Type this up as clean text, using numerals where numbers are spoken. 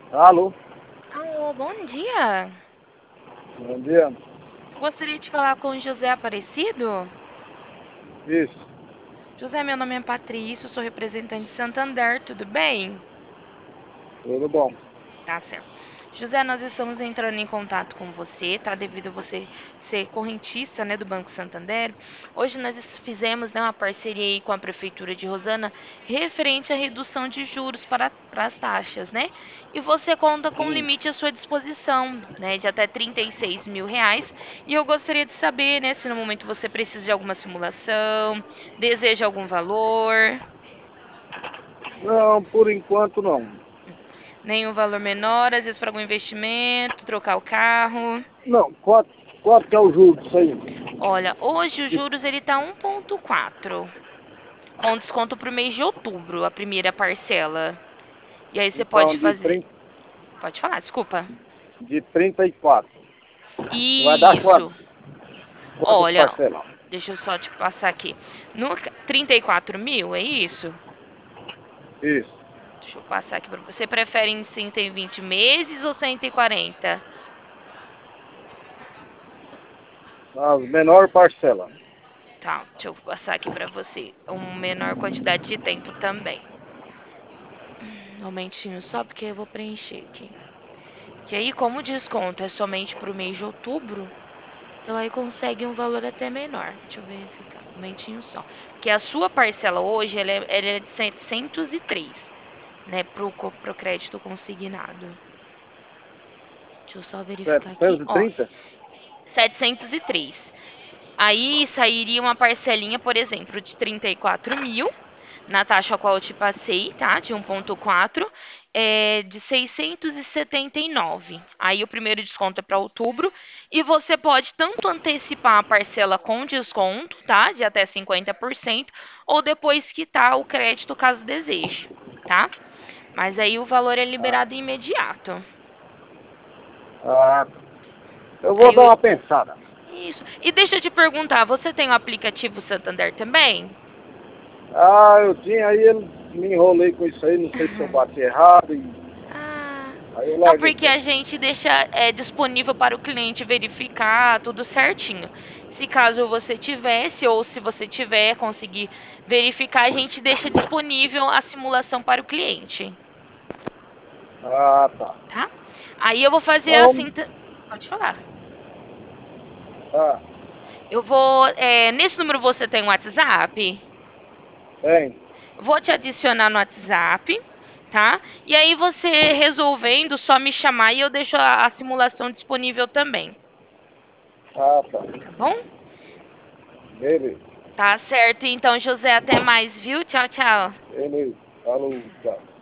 Alô, Alô, bom dia. bom dia. Gostaria de falar com o José Aparecido. Isso, José, meu nome é Patrício, sou representante de Santander, tudo bem? tudo bom. Tá certo. José, nós estamos entrando em contato com você, tá? Devido a você ser correntista, né, do Banco Santander. Hoje nós fizemos, né, uma parceria aí com a Prefeitura de Rosana referente à redução de juros para as taxas, né? E você conta com um Hum. limite à sua disposição, né, de até R$ 36.000. E eu gostaria de saber, né, se no momento você precisa de alguma simulação, deseja algum valor, Não, por enquanto não. nenhum valor menor, às vezes para algum investimento, trocar o carro. Não, quanto que é o juro disso aí? Olha, hoje os De, juros ele tá 1,4, com desconto para o mês de outubro, a primeira parcela. E aí você pode então, fazer. Pode falar, desculpa. de 34. Vai dar quanto? Isso. Quantas Olha, parcelas? deixa eu só te passar aqui. No 34 mil, é isso? Isso. Deixa eu passar aqui para você. Você prefere em 120 meses ou 140? As menor parcela. Tá, deixa eu passar aqui para você. Uma menor quantidade de tempo também. Um momentinho só, porque eu vou preencher aqui. Que aí, como o desconto é somente para o mês de outubro, então aí consegue um valor até menor. Deixa eu verificar, um momentinho só. Porque a sua parcela hoje, ela é de 703, né, pro crédito consignado. Deixa eu só verificar aqui, ó, 730? 703. Aí sairia uma parcelinha, por exemplo, de 34 mil, na taxa a qual eu te passei, tá? De 1,4, de 679. Aí o primeiro desconto é para outubro. E você pode tanto antecipar a parcela com desconto, tá? De até 50%, ou depois quitar o crédito caso deseje, tá? Mas aí o valor é Ah, liberado imediato. ah, eu vou Aí dar uma pensada. isso. E deixa eu te perguntar, você tem o aplicativo Santander também? Eu tinha aí, me enrolei com isso aí, não sei se eu bati errado, e Ah, aí eu não, larguei porque mão. a gente deixa disponível para o cliente verificar tudo certinho. Se caso você tivesse ou se você tiver, conseguir verificar, a gente deixa disponível a simulação para o cliente, Ah, tá. tá? Aí eu vou fazer Então, assim. Pode falar. ah, Eu vou. Nesse número você tem um WhatsApp? tem. Vou te adicionar no WhatsApp, tá? E aí você resolvendo, só me chamar e eu deixo a simulação disponível também, Ah, tá. tá bom? Beleza. Tá certo, então, José, até mais, viu? Tchau, tchau. Beleza. Falou, tchau.